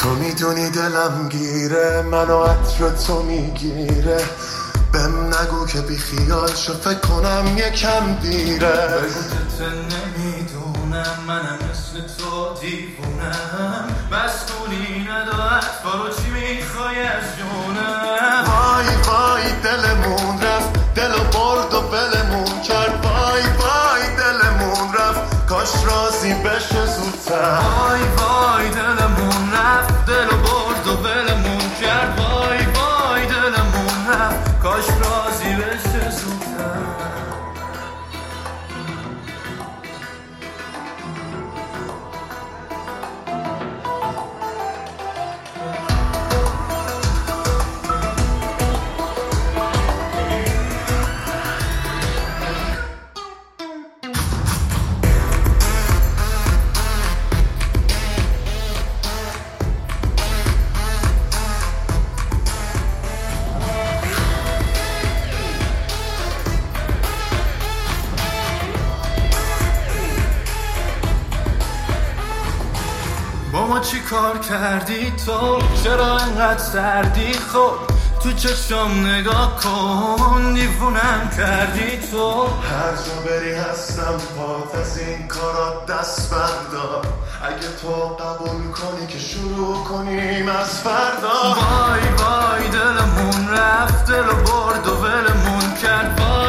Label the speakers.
Speaker 1: تو میدونی دلم گیره، منو عطر تو میگیره. بهم نگو که بی خیال شو، فکر کنم یکم دیره.
Speaker 2: بگو که نمیدونم منم مثل تو دیوونم. بس کنی ندارد بارو چی میخوای از جونم.
Speaker 1: وای وای دلمون رفت، دلو برد و ولمون کرد. وای وای دلمون رفت، کاش راضی بشه زودتر.
Speaker 2: وای وای دلمون رفت، دلو برد و ولمون کرد. وای وای دلمون رفت، کاش راضی بشه زودتر. با ما چی کار کردی تو؟ چرا انقدر سردی؟ خب تو چشم نگاه کن، دیوونم کردی تو.
Speaker 1: هر جا بری هستم پات، از این کارا دست بردار. اگه تو قبول کنی که شروع کنیم از فردا.
Speaker 2: وای وای دلمون رفت، دلو برد و ولمون کرد. وای